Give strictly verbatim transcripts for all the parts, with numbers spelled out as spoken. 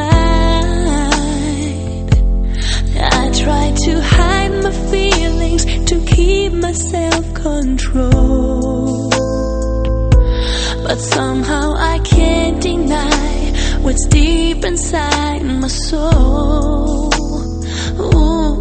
inside. I try to hide my feelings to keep my self-control, but somehow I can't deny what's deep inside my soul. Ooh.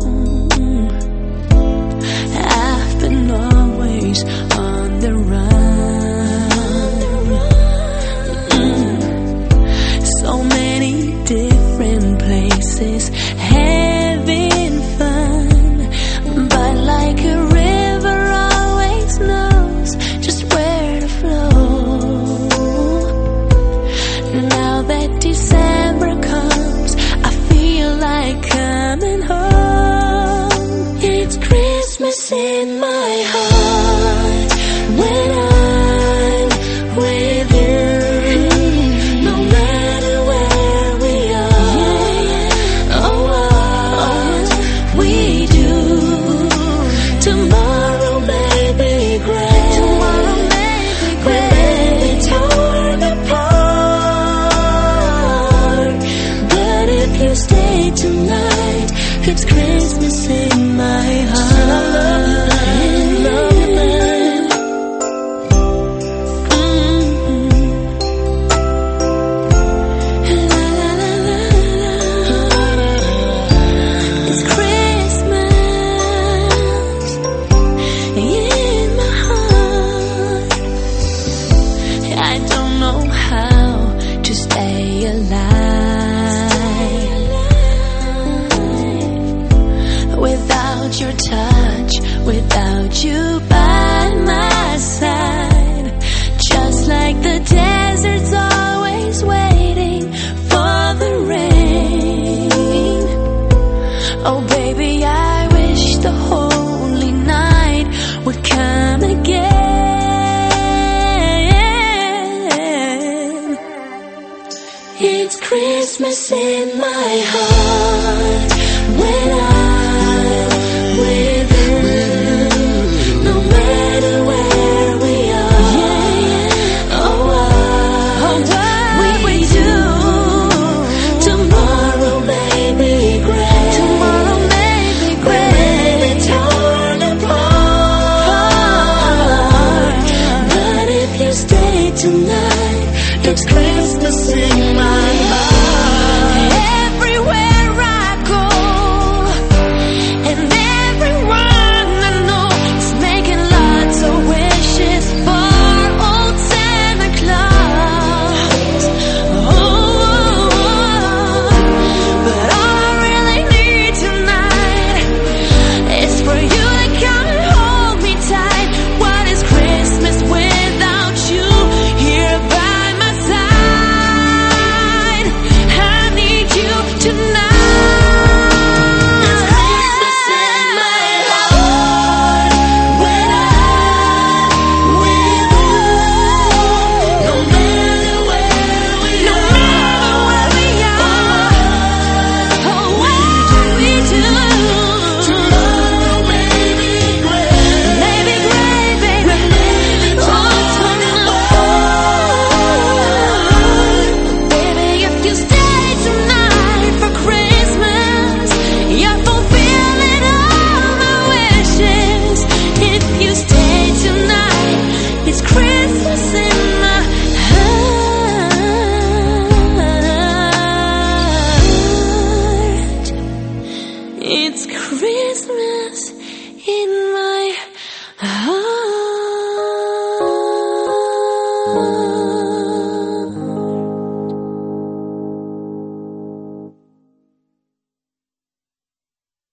I've been always on the run, mm. So many different places, having fun, but like a river always knows just where to flow. Now that December comes, I feel like coming home. It's Christmas in my heart when I'm with you. No matter where we are, oh, what we do, tomorrow may be great. Tomorrow may be great. We may be torn apart, but if you stay tonight, it's Christmas in my heart. I love you, babe. Love you, babe. Mm-hmm. La, la, la, la, la. It's Christmas in my heart. I don't know how to stay alive without your touch, without you by my side. Just like the desert's always waiting for the rain. Oh baby, I wish the holy night would come again. It's Christmas in my heart when I